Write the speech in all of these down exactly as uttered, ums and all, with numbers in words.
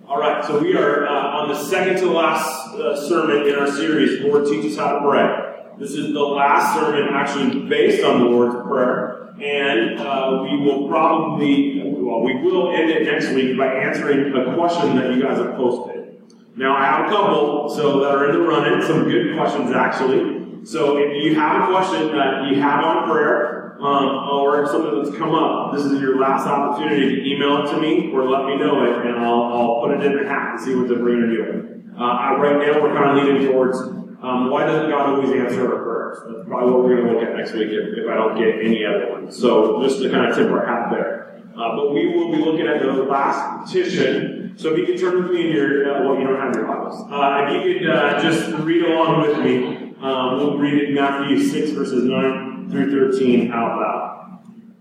All right, so we are uh, on the second to last uh, sermon in our series, Lord Teach Us How to Pray. This is the last sermon actually based on the Lord's Prayer, and uh, we will probably, well, we will end it next week by answering a question that you guys have posted. Now, I have a couple so that are in the run-in, some good questions actually. So if you have a question that you have on prayer, um, or something that's come up, this is your last opportunity to email it to me or let me know it, and I'll, I'll put it in the hat and see what the brain are doing. Uh, right now, we're kind of leaning towards um, why doesn't God always answer our prayers? That's probably what we're going to look at next week if, if I don't get any other ones. So just to kind of tip our hat there. Uh, but we will be looking at the last petition. So if you could turn with me in your, uh, well, you don't have your Bibles. Uh, if you could uh, just read along with me, um, we'll read it in Matthew six, verses nine through thirteen out loud.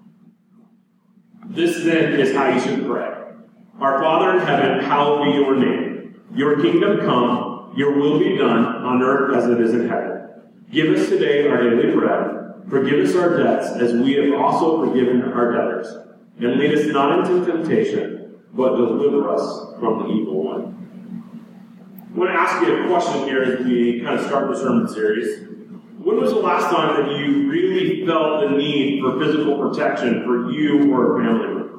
This then is how you should pray. Our Father in heaven, hallowed be your name. Your kingdom come, your will be done on earth as it is in heaven. Give us today our daily bread. Forgive us our debts as we have also forgiven our debtors. And lead us not into temptation, but deliver us from the evil one. I want to ask you a question here as we kind of start the sermon series. When was the last time that you really felt the need for physical protection for you or a family member?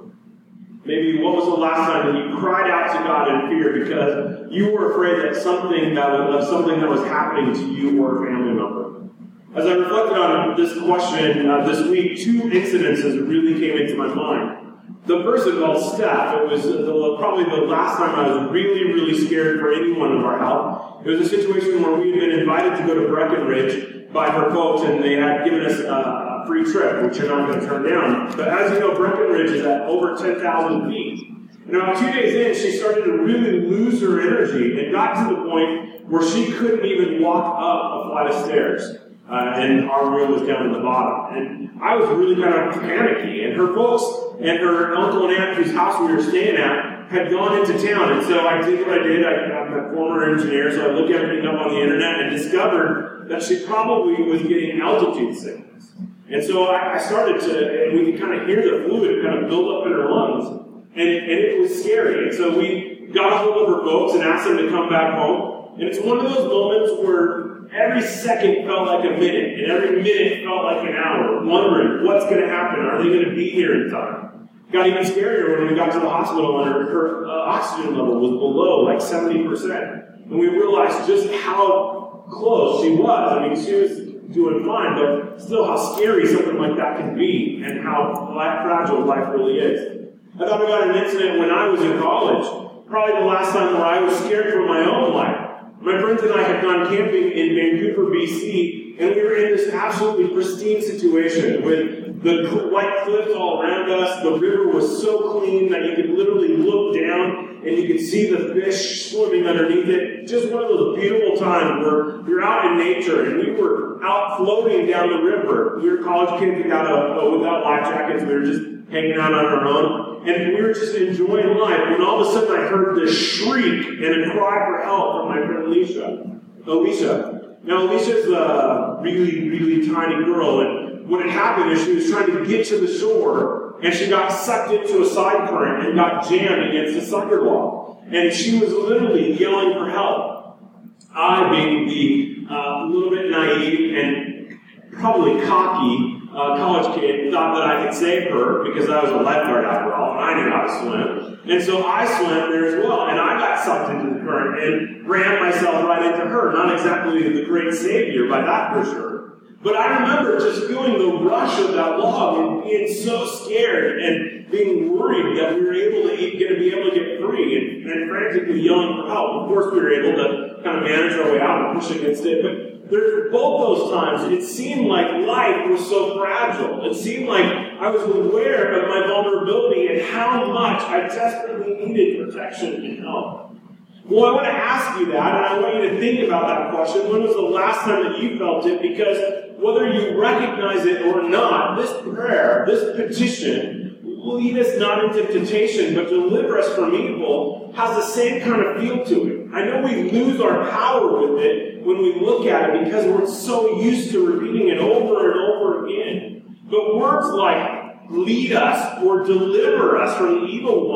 Maybe what was the last time that you cried out to God in fear because you were afraid that something that was, of something that was happening to you or a family member? As I reflected on this question uh, this week, two incidences really came into my mind. The first involved Steph. It was the, probably the last time I was really, really scared for anyone of our health. It was a situation where we had been invited to go to Breckenridge by her folks, and they had given us a free trip, which you're not going to turn down. But as you know, Breckenridge is at over ten thousand feet. And about two days in, she started to really lose her energy and got to the point where she couldn't even walk up a flight of stairs. Uh, and our room was down at the bottom. And I was really kind of panicky. And her folks and her uncle and aunt whose house we were staying at had gone into town. And so I did what I did. I, I'm a former engineer, so I looked everything up on the internet and discovered that she probably was getting altitude sickness. And so I, I started to, and we could kind of hear the fluid kind of build up in her lungs. And, and it was scary. And so we got a hold of her folks and asked them to come back home. And it's one of those moments where every second felt like a minute, and every minute felt like an hour, wondering what's going to happen. Are they going to be here in time? Got even scarier when we got to the hospital and her, her uh, oxygen level was below like seventy percent. And we realized just how close she was. I mean, she was doing fine, but still how scary something like that can be and how life, fragile life really is. I thought about an incident when I was in college, probably the last time where I was scared for my own life. My friends and I had gone camping in Vancouver, B C, and we were in this absolutely pristine situation with the white cliffs all around us. The river was so clean that you could literally look down and you could see the fish swimming underneath it. Just one of those beautiful times where you're out in nature, and we were out floating down the river. We were college kids without, a, without life jackets. We were just hanging out on our own. And we were just enjoying life when all of a sudden I heard this shriek and a cry for help from my friend Alicia. Alicia. Now, Alicia's a really, really tiny girl, and what had happened is she was trying to get to the shore, and she got sucked into a side current and got jammed against a sucker log. And she was literally yelling for help. I, being the uh, little bit naive and probably cocky Uh, college kid, thought that I could save her because I was a lifeguard after all, and I knew how to swim. And so I swam there as well, and I got sucked into the current and ran myself right into her. Not exactly the great savior by that for sure. But I remember just feeling the rush of that log and being so scared and being worried that we were able to going to be able to get free and, and frantically yelling for help. Of course, we were able to kind of manage our way out and push against it, but there's both those times, it seemed like life was so fragile. It seemed like I was aware of my vulnerability and how much I desperately needed protection and help. Well, I want to ask you that, and I want you to think about that question. When was the last time that you felt it? Because whether you recognize it or not, this prayer, this petition, will lead us not into temptation, but deliver us from evil, has the same kind of feel to it. I know we lose our power with it when we look at it because we're so used to repeating it over and over again. But words like lead us or deliver us from the evil one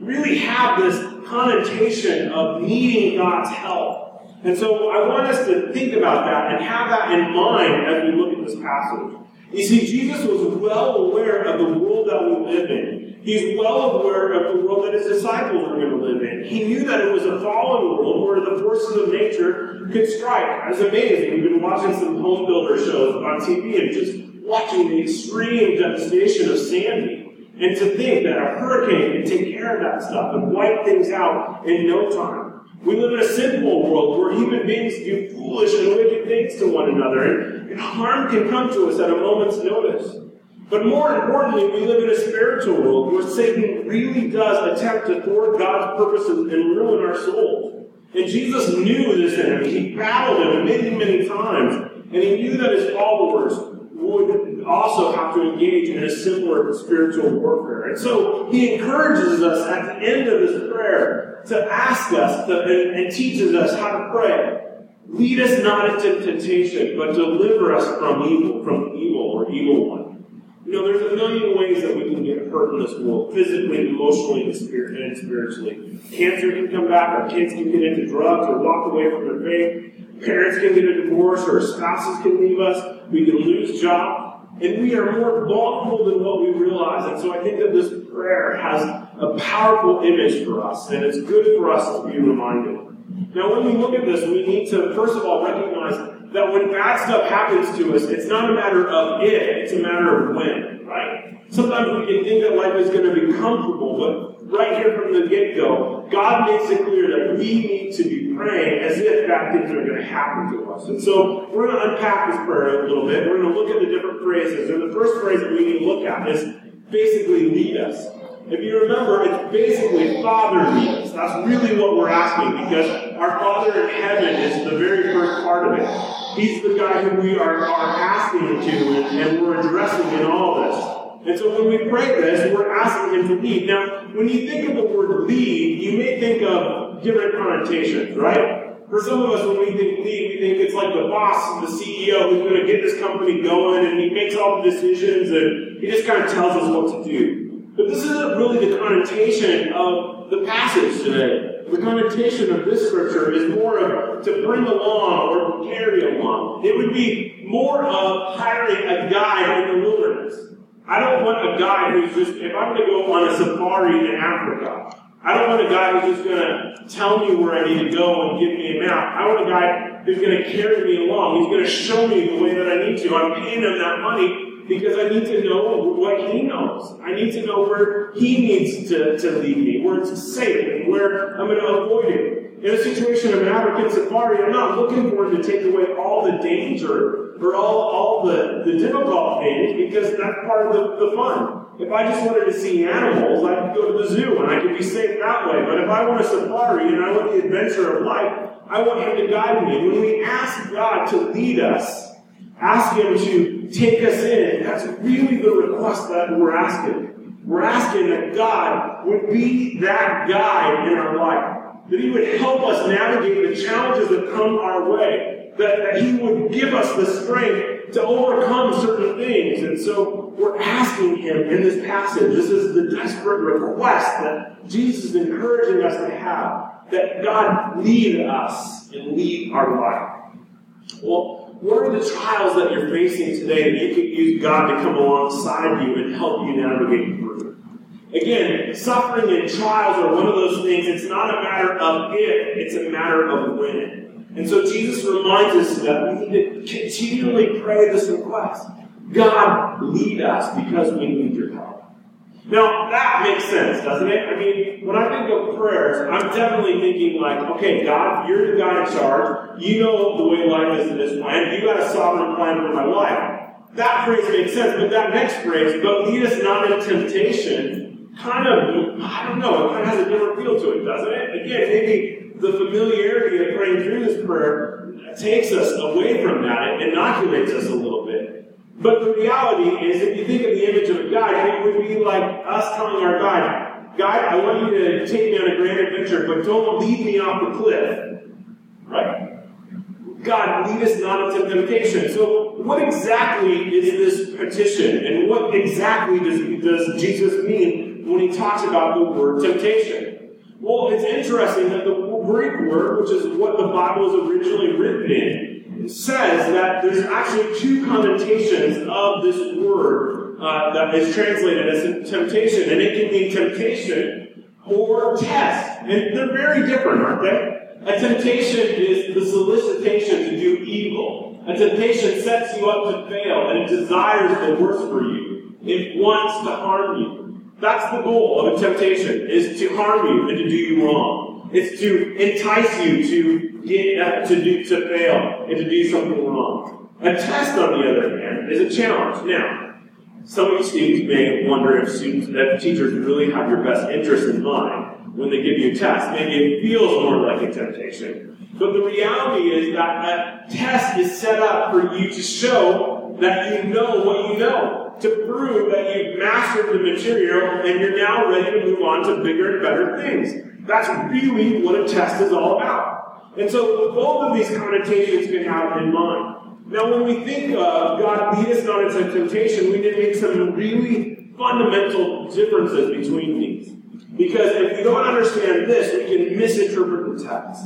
really have this connotation of needing God's help. And so I want us to think about that and have that in mind as we look at this passage. You see, Jesus was well aware of the world that we live in. He's well aware of the world that his disciples were going to live in. He knew that it was a fallen world where the forces of nature could strike. It was amazing. We've been watching some home builder shows on T V and just watching the extreme devastation of Sandy. And to think that a hurricane can take care of that stuff and wipe things out in no time. We live in a sinful world where human beings do foolish and wicked things to one another, and, and harm can come to us at a moment's notice. But more importantly, we live in a spiritual world where Satan really does attempt to thwart God's purposes and ruin our souls. And Jesus knew this enemy. He battled him many, many times, and he knew that his followers would also have to engage in a similar spiritual warfare. And so he encourages us at the end of this prayer to ask us to, and, and teaches us how to pray. Lead us not into temptation, but deliver us from evil, from evil or evil one. You know, there's a million ways that we can get hurt in this world, physically, emotionally, and spiritually. Cancer can come back, our kids can get into drugs or walk away from their faith. Parents can get a divorce, or spouses can leave us. We can lose jobs. And we are more vulnerable than what we realize. And so I think that this prayer has a powerful image for us, and it's good for us to be reminded. Now, when we look at this, we need to, first of all, recognize that when bad stuff happens to us, it's not a matter of if, it's a matter of when, right? Sometimes we can think that life is going to be comfortable, but right here from the get-go, God makes it clear that we need to be praying as if bad things are going to happen to us. And so we're going to unpack this prayer a little bit. We're going to look at the different phrases. And the first phrase that we need to look at is basically lead us. If you remember, it's basically Father lead us. That's really what we're asking, because our Father in heaven is the very first part of it. He's the guy who we are, are asking to and, and we're addressing in all this. And so when we pray this, we're asking him to lead. Now, when you think of the word lead, you may think of different connotations, right? For some of us, when we think lead, we think it's like the boss, the C E O, who's going to get this company going, and he makes all the decisions, and he just kind of tells us what to do. But this isn't really the connotation of the passage today. The connotation of this scripture is more of to bring along or to carry along. It would be more of hiring a guide in the wilderness. I don't want a guy who's just, if I'm going to go on a safari in Africa, I don't want a guy who's just going to tell me where I need to go and give me a map. I want a guy who's going to carry me along. He's going to show me the way that I need to. I'm paying him that money because I need to know what he knows. I need to know where he needs to, to lead me, where it's safe, and where I'm going to avoid it. In a situation of an African safari, I'm not looking for him to take away all the danger or all, all the, the difficult things, because that's part of the, the fun. If I just wanted to see animals, I could go to the zoo and I could be safe that way. But if I want a safari and I want the adventure of life, I want him to guide me. And when we ask God to lead us, ask him to take us in, that's really the request that we're asking. We're asking that God would be that guide in our life, that he would help us navigate the challenges that come our way, that, that he would give us the strength to overcome certain things. And so we're asking him in this passage, this is the desperate request that Jesus is encouraging us to have, that God lead us and lead our life. Well, what are the trials that you're facing today that you could use God to come alongside you and help you navigate through? Again, suffering and trials are one of those things. It's not a matter of if, it's a matter of when. And so Jesus reminds us that we need to continually pray this request. God, lead us because we need your help. Now, that makes sense, doesn't it? I mean, when I think of prayers, I'm definitely thinking like, okay, God, you're the God in charge. You know the way life is in this plan. You got a sovereign plan for my life. That phrase makes sense, but that next phrase, but lead us not into temptation, kind of, I don't know, it kind of has a different feel to it, doesn't it? Again, maybe the familiarity of praying through this prayer takes us away from that. It inoculates us a little bit. But the reality is, if you think of the image of a guide, it would be like us telling our guide, Guide, I want you to take me on a grand adventure, but don't lead me off the cliff. Right? God, lead us not into temptation. So what exactly is this petition? And what exactly does, does Jesus mean when he talks about the word temptation? Well, it's interesting that the Greek word, which is what the Bible is originally written in, says that there's actually two connotations of this word uh, that is translated as temptation. And it can mean temptation or test. And they're very different, aren't they? A temptation is the solicitation to do evil. A temptation sets you up to fail, and it desires the worst for you. It wants to harm you. That's the goal of a temptation, is to harm you and to do you wrong. It's to entice you to get uh, to do to fail and to do something wrong. A test, on the other hand, is a challenge. Now, some of you students may wonder if students, if teachers really have your best interest in mind when they give you a test. Maybe it feels more like a temptation. But the reality is that a test is set up for you to show that you know what you know. To prove that you've mastered the material and you're now ready to move on to bigger and better things. That's really what a test is all about. And so both of these connotations can have in mind. Now when we think of God lead us not into temptation, we need to make some really fundamental differences between these. Because if we don't understand this, we can misinterpret the text.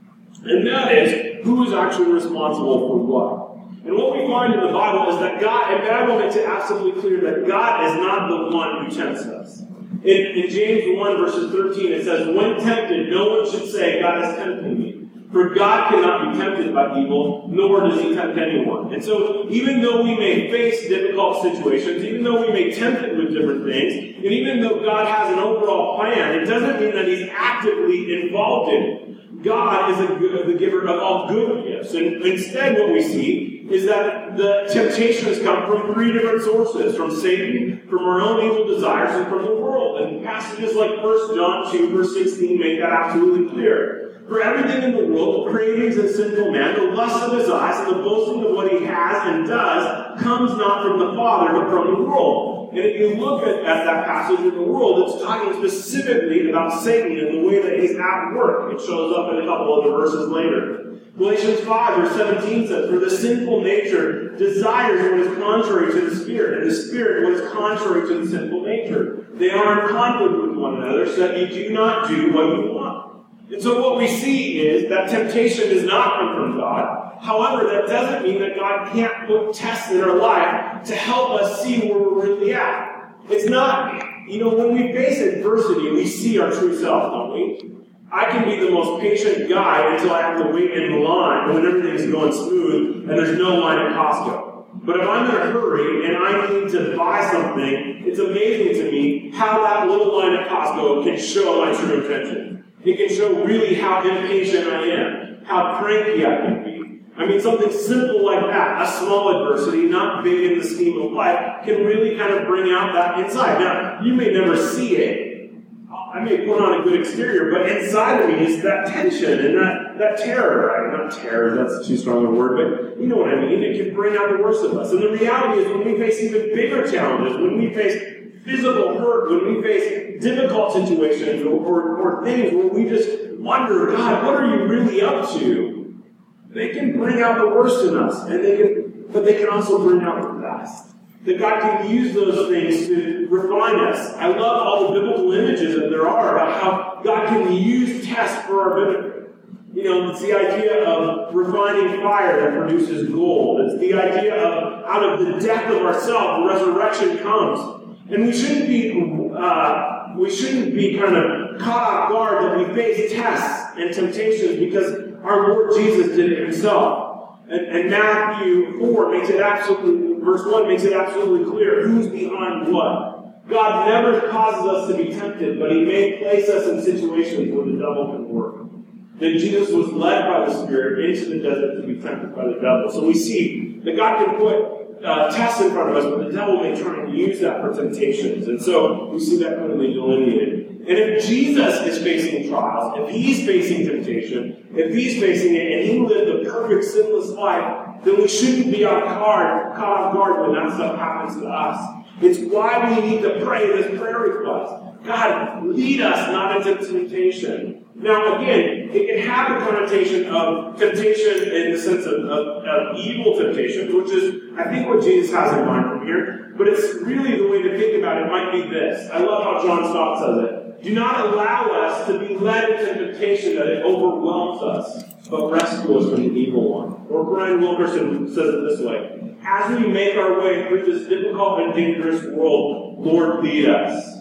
And that is, who is actually responsible for what? And what we find in the Bible is that God, and the Bible makes it absolutely clear that God is not the one who tempts us. In, in James one, verses thirteen, it says, when tempted, no one should say, God is tempting me. For God cannot be tempted by evil, nor does he tempt anyone. And so, even though we may face difficult situations, even though we may tempt it with different things, and even though God has an overall plan, it doesn't mean that he's actively involved in it. God is a good, the giver of all good gifts. And instead, what we see is that the temptations come from three different sources: from Satan, from our own evil desires, and from the world. And passages like First John two, verse sixteen make that absolutely clear. For everything in the world, the cravings of sinful man, the lust of his eyes, and the boasting of what he has and does, comes not from the Father, but from the world. And if you look at, at that passage in the world, it's talking specifically about Satan and the way that he's at work. It shows up in a couple other verses later. Galatians five, verse seventeen says, for the sinful nature desires what is contrary to the Spirit, and the Spirit what is contrary to the sinful nature. They are in conflict with one another, so that you do not do what you want. And so what we see is that temptation does not come from God. However, that doesn't mean that God can't put tests in our life to help us see where we're really at. It's not, you know, when we face adversity, we see our true self, don't we? I can be the most patient guy until I have to wait in the line when everything's going smooth and there's no line at Costco. But if I'm in a hurry and I need to buy something, it's amazing to me how that little line at Costco can show my true intention. It can show really how impatient I am, how cranky I can be. I mean, something simple like that, a small adversity, not big in the scheme of life, can really kind of bring out that inside. Now, you may never see it. I may put on a good exterior, but inside of me is that tension and that, that terror. Right? Not terror, that's too strong a word, but you know what I mean. It can bring out the worst of us. And the reality is when we face even bigger challenges, when we face physical hurt, when we face difficult situations or, or, or things where we just wonder, God, what are you really up to? They can bring out the worst in us, and they can, but they can also bring out the best. That God can use those things to refine us. I love all the biblical images that there are about how God can use tests for our benefit. You know, it's the idea of refining fire that produces gold. It's the idea of out of the death of ourselves, resurrection comes. And we shouldn't be uh, we shouldn't be kind of caught off guard that we face tests and temptations because our Lord Jesus did it himself. And, and Matthew four makes it absolutely, verse one makes it absolutely clear who's behind what. God never causes us to be tempted, but he may place us in situations where the devil can work. That Jesus was led by the Spirit into the desert to be tempted by the devil. So we see that God can put Uh, tests in front of us, but the devil may try and use that for temptations. And so we see that clearly delineated. And if Jesus is facing trials, if he's facing temptation, if he's facing it and he lived a perfect sinless life, then we shouldn't be off guard, caught off guard when that stuff happens to us. It's why we need to pray this prayer request. God, lead us not into temptation. Now, again, it can have a connotation of temptation in the sense of, of, of evil temptation, which is, I think, what Jesus has in mind from here. But it's really the way to think about it might be this. I love how John Stott says it. Do not allow us to be led into temptation that it overwhelms us, but rescue us from the evil one. Or Brian Wilkerson says it this way. As we make our way through this difficult and dangerous world, Lord, lead us.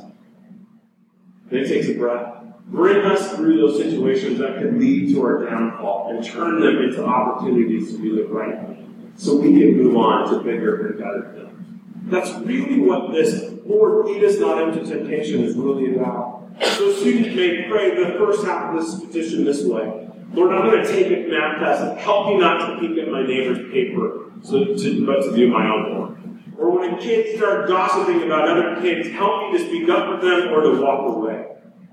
Then he takes a breath. Bring us through those situations that could lead to our downfall and turn them into opportunities to do the right thing so we can move on to bigger and better things. That's really what this Lord, lead us not into temptation is really about. So students may pray the first half of this petition this way. Lord, I'm going to take a math test and help me not to peek at my neighbor's paper, so to, but to do my own work. Or when kids start gossiping about other kids, help me to speak up for them or to walk away.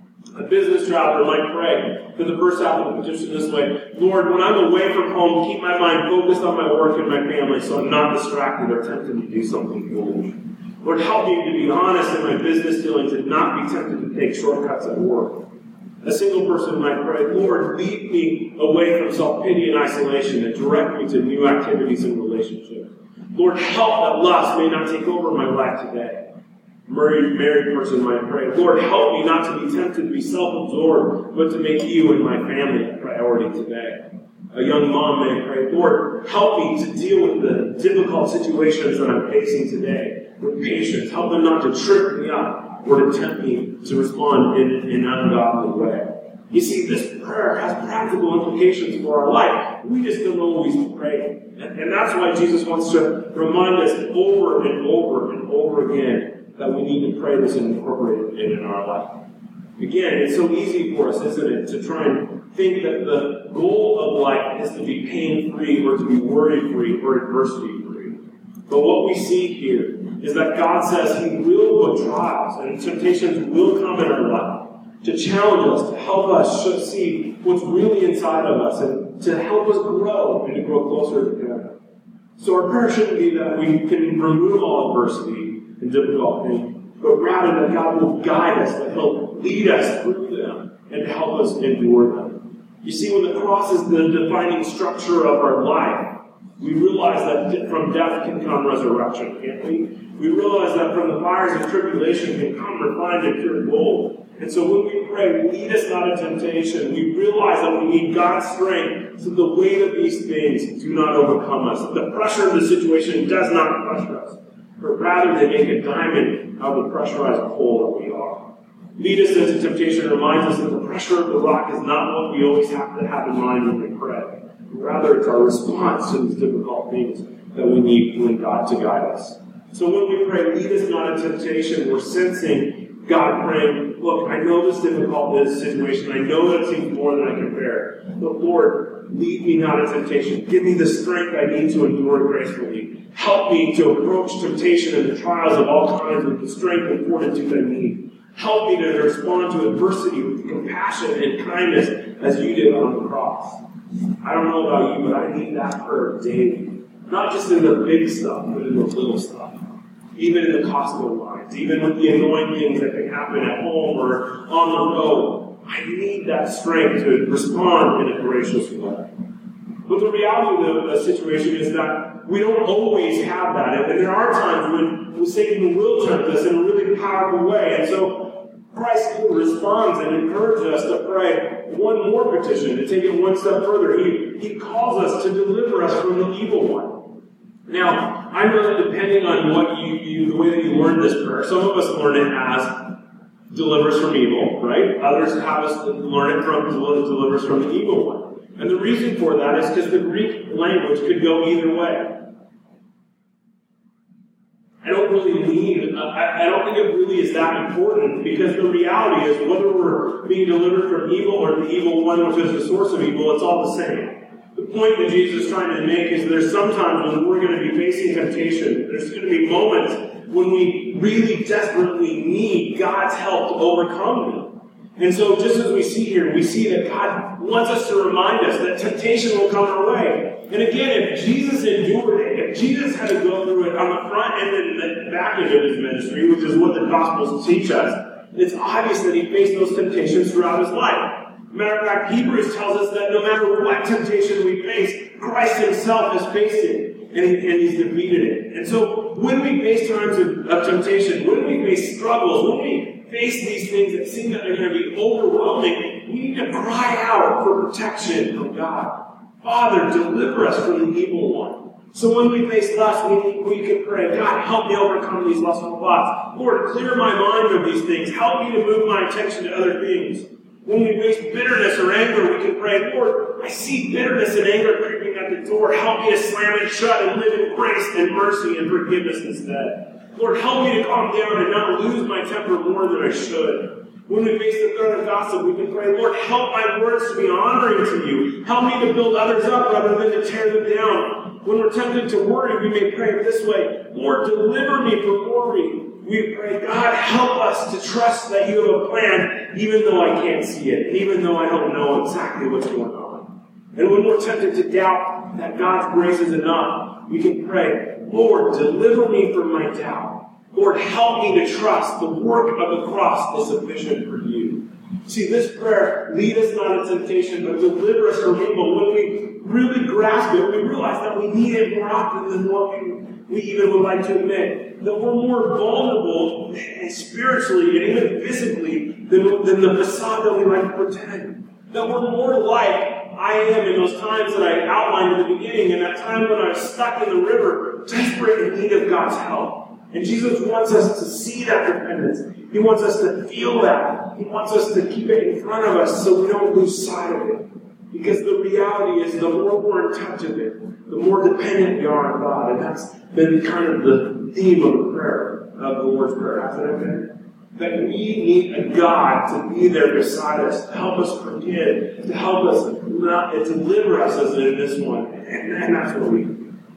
A business traveler might pray for the first half of the petition this way. Lord, when I'm away from home, keep my mind focused on my work and my family so I'm not distracted or tempted to do something foolish. Lord, help me to be honest in my business dealings and not be tempted to take shortcuts at work. A single person might pray, Lord, lead me away from self-pity and isolation and direct me to new activities and relationships. Lord, help that lust may not take over my life today. A married, married person might pray, Lord, help me not to be tempted to be self-absorbed, but to make you and my family a priority today. A young mom may pray, Lord, help me to deal with the difficult situations that I'm facing today with patience. Help them not to trip me up or to tempt me to respond in, in an ungodly way. You see, this prayer has practical implications for our life. We just don't always pray. And, and that's why Jesus wants to remind us over and over and over again that we need to pray this and incorporate it in our life. Again, it's so easy for us, isn't it, to try and think that the goal of life is to be pain-free or to be worry-free or adversity-free. But what we see here is that God says He will put trials and temptations will come in our life to challenge us, to help us see what's really inside of us and to help us grow and to grow closer to Him. So our prayer shouldn't be that we can remove all adversity and difficult things, but rather that God will guide us, that He'll lead us through them and help us endure them. You see, when the cross is the defining structure of our life, we realize that from death can come resurrection, can't we? We realize that from the fires of tribulation can come refined and pure gold. And so when we pray, lead us not into temptation, we realize that we need God's strength so the weight of these things do not overcome us. The pressure of the situation does not crush us, but rather they make a diamond out of the pressurized coal that we are. Lead us into temptation reminds us that the pressure of the rock is not what we always have to have in mind when we pray. Rather, it's our response to these difficult things that we need from God to guide us. So when we pray, lead us not into temptation, we're sensing God praying, look, I know this difficult this situation. I know that it seems more than I can bear. But Lord, lead me not into temptation. Give me the strength I need to endure gracefully. Help me to approach temptation and the trials of all kinds with the strength and fortitude I need. Help me to respond to adversity with compassion and kindness as you did on the cross. I don't know about you, but I need that prayer daily. Not just in the big stuff, but in the little stuff. Even in the Costco lines, even with the annoying things that can happen at home or on the road. I need that strength to respond in a gracious way. But the reality of the situation is that we don't always have that. And there are times when Satan will tempt us in a really powerful way. And so Christ responds and encourages us to pray one more petition, to take it one step further. He, he calls us to deliver us from the evil one. Now, I know that depending on what you, you the way that you learn this prayer, some of us learn it as deliver us from evil, right? Others have us learn it from deliver us from the evil one. And the reason for that is because the Greek language could go either way. I don't really need, I, I don't think it really is that important, because the reality is whether we're being delivered from evil or the evil one, which is the source of evil, it's all the same. The point that Jesus is trying to make is there's sometimes when we're going to be facing temptation, there's going to be moments when we really desperately need God's help to overcome them. And so just as we see here, we see that God wants us to remind us that temptation will come our way. And again, if Jesus endured it, if Jesus had to go through it on the front end and the back end of his ministry, which is what the Gospels teach us, It's obvious that he faced those temptations throughout his life. Matter of fact, Hebrews tells us that no matter what temptation we face, Christ himself has faced it, and, he, and he's defeated it. And so, when we face times of, of temptation, when we face struggles, when we face these things that seem that they're going to be overwhelming, we need to cry out for protection from God. Father, deliver us from the evil one. So when we face lust, we, we can pray, God, help me overcome these lustful thoughts. Lord, clear my mind of these things. Help me to move my attention to other things. When we face bitterness or anger, we can pray, Lord, I see bitterness and anger creeping at the door. Help me to slam it shut and live in grace and mercy and forgiveness instead. Lord, help me to calm down and not lose my temper more than I should. When we face the threat of gossip, we can pray, Lord, help my words to be honoring to you. Help me to build others up rather than to tear them down. When we're tempted to worry, we may pray this way, Lord, deliver me from worry. We pray, God, help us to trust that you have a plan, even though I can't see it, even though I don't know exactly what's going on. And when we're tempted to doubt that God's grace is enough, we can pray, Lord, deliver me from my doubt. Lord, help me to trust the work of the cross is sufficient for you. See, this prayer, lead us not into temptation, but deliver us from evil. When we really grasp it, we realize that we need it more often than what we, we even would like to admit. That we're more vulnerable and spiritually and even physically than, than the facade that we like to pretend. That we're more like I am in those times that I outlined at the beginning, and that time when I was stuck in the river, desperate in need of God's help. And Jesus wants us to see that dependence. He wants us to feel that. He wants us to keep it in front of us so we don't lose sight of it. Because the reality is, the more we're in touch of it, the more dependent we are on God. And that's been kind of the theme of the prayer, of the Lord's Prayer, hasn't it been? That we need a God to be there beside us, to help us forgive, to help us, not, to deliver us as in this one. And, and that's what we do.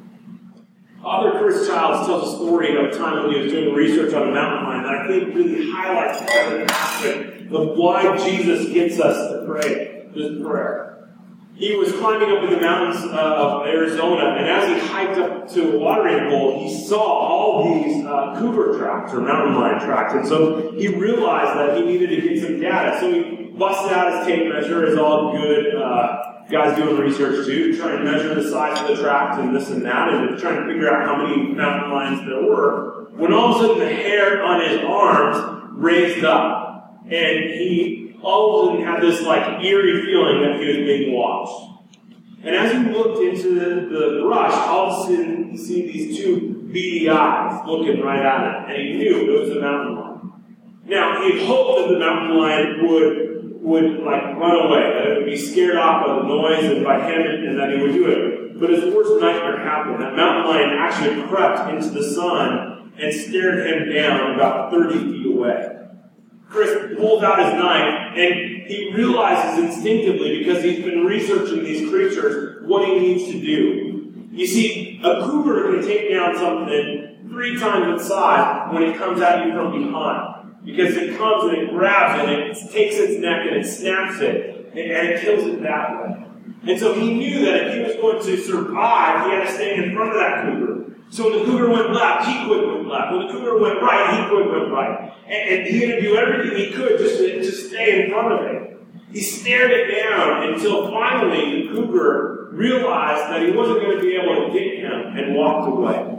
Author Chris Childs tells a story of a time when he was doing research on a mountain lion that I think really highlights the aspect of why Jesus gets us to pray this prayer. He was climbing up in the mountains uh, of Arizona, and as he hiked up to a watering hole, he saw all these uh, cougar tracks, or mountain lion tracks, and so he realized that he needed to get some data. So he busted out his tape measure, as all good uh, guys doing research do, trying to measure the size of the tracks and this and that, and trying to figure out how many mountain lions there were, when all of a sudden the hair on his arms raised up, and he all of a sudden had this like eerie feeling that he was being watched. And as he looked into the, the brush, all of a sudden he see these two beady eyes looking right at him, and he knew it was a mountain lion. Now, he hoped that the mountain lion would would like run away, that it would be scared off by the noise and by him, and that he would do it. But his worst nightmare happened. That mountain lion actually crept into the sun and stared him down about thirty feet away. Chris pulls out his knife, and he realizes instinctively, because he's been researching these creatures, what he needs to do. You see, a cougar can take down something three times its size when it comes at you from behind. Because it comes and it grabs it, and it takes its neck and it snaps it, and it kills it that way. And so he knew that if he was going to survive, he had to stay in front of that cougar. So when the cougar went left, he quit went left. When the cougar went right, he quit went right. And, and he had to do everything he could just to, to stay in front of it. He stared it down until finally the cougar realized that he wasn't going to be able to get him and walked away.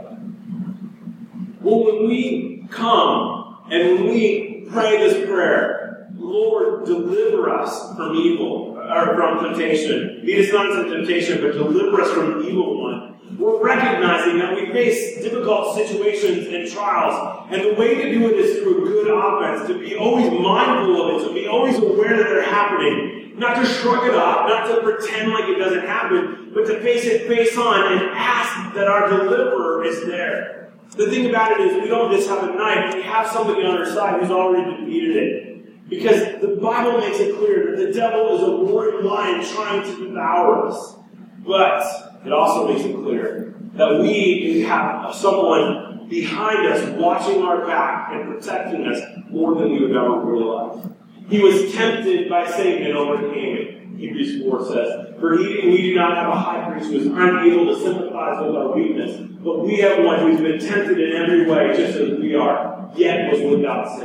Well, when we come and when we pray this prayer, Lord, deliver us from evil, or from temptation. Lead us not into temptation, but deliver us from the evil one. We're recognizing that we face difficult situations and trials, and the way to do it is through a good offense, to be always mindful of it, to be always aware that they're happening, not to shrug it off, not to pretend like it doesn't happen, but to face it face on and ask that our deliverer is there. The thing about it is we don't just have a knife, we have somebody on our side who's already defeated it. Because the Bible makes it clear that the devil is a roaring lion trying to devour us. But it also makes it clear that we have someone behind us watching our back and protecting us more than we would ever realize. He was tempted by Satan and overcame it. Hebrews four says, For he, we do not have a high priest who is unable to sympathize with our weakness, but we have one who has been tempted in every way, just as we are, yet was without sin.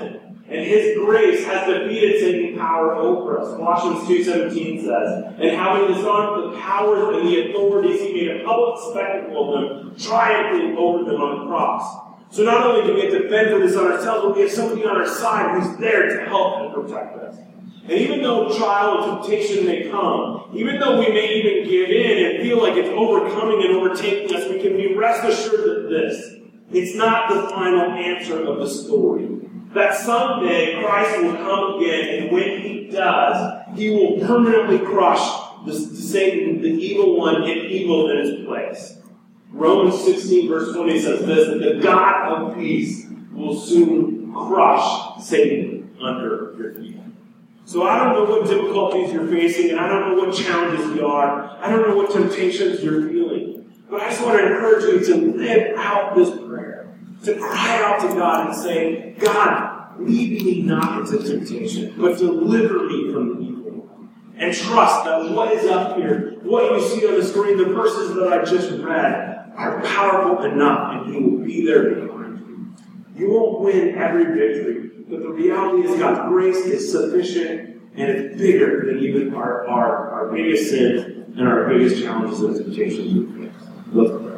And his grace has defeated Satan's power over us. Colossians two seventeen says, and having disarmed the powers and the authorities, he made a public spectacle of them, triumphing over them on the cross. So not only do we have to fend for this on ourselves, but we have somebody on our side who's there to help and protect us. And even though trial and temptation may come, even though we may even give in and feel like it's overcoming and overtaking us, we can be rest assured that this, it's not the final answer of the story. That someday Christ will come again, and when he does, he will permanently crush the, the Satan, the evil one, and evil in his place. Romans sixteen verse twenty says this, that the God of peace will soon crush Satan under your feet. So I don't know what difficulties you're facing, and I don't know what challenges you are. I don't know what temptations you're feeling. But I just want to encourage you to live out this prayer. To cry out to God and say, God, lead me not into temptation, but deliver me from the evil one. And trust that what is up here, what you see on the screen, the verses that I just read, are powerful enough, and He will be there behind you. You won't win every victory, but the reality is God's grace is sufficient, and it's bigger than even our, our, our biggest sins and our biggest challenges and temptations we face. Let's pray.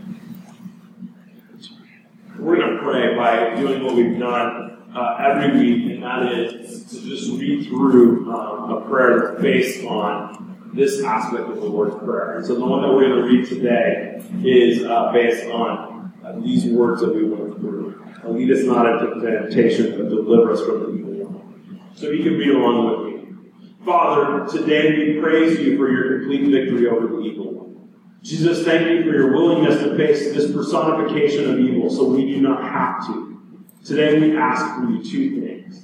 We're going to pray by doing what we've done uh, every week, and that is to just read through um, a prayer that's based on this aspect of the Lord's Prayer. And so the one that we're going to read today is uh, based on uh, these words that we went through. Lead us not into temptation, but deliver us from the evil one. So you can read along with me. Father, today we praise you for your complete victory over the evil one. Jesus, thank you for your willingness to face this personification of evil so we do not have to. Today we ask for you two things.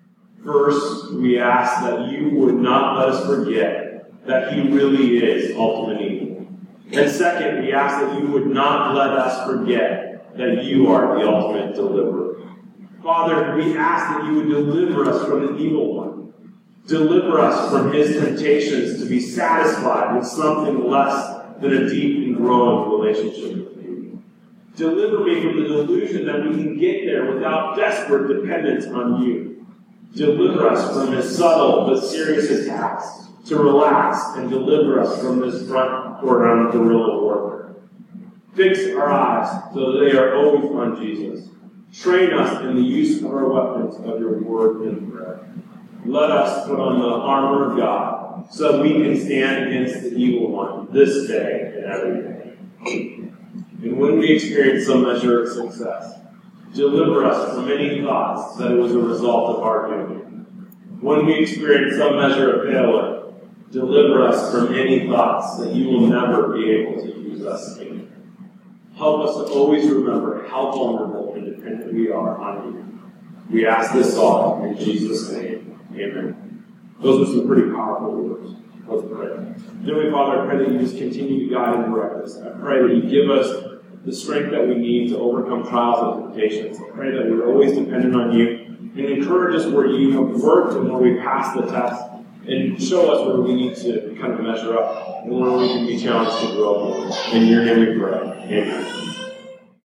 First, we ask that you would not let us forget that he really is ultimate evil. And second, we ask that you would not let us forget that you are the ultimate deliverer. Father, we ask that you would deliver us from the evil one. Deliver us from his temptations to be satisfied with something less than a deep and growing relationship with you. Deliver me from the delusion that we can get there without desperate dependence on you. Deliver us from his subtle but serious attacks to relax, and deliver us from this front or guerrilla warfare. Fix our eyes so that they are always on Jesus. Train us in the use of our weapons of your word and prayer. Let us put on the armor of God so that we can stand against the evil one this day and every day. And when we experience some measure of success, deliver us from any thoughts that it was a result of our doing. When we experience some measure of failure, deliver us from any thoughts that you will never be able to use us again. Help us to always remember how vulnerable and dependent we are on you. We ask this all in Jesus' name. Amen. Those are some pretty powerful words. Let's pray. Heavenly Father, I pray that you just continue to guide and direct us. I pray that you give us the strength that we need to overcome trials and temptations. I pray that we're always dependent on you, and encourage us where you have worked and where we pass the test, and show us where we need to kind of measure up and where we can be challenged to grow more. In your name we pray. Amen.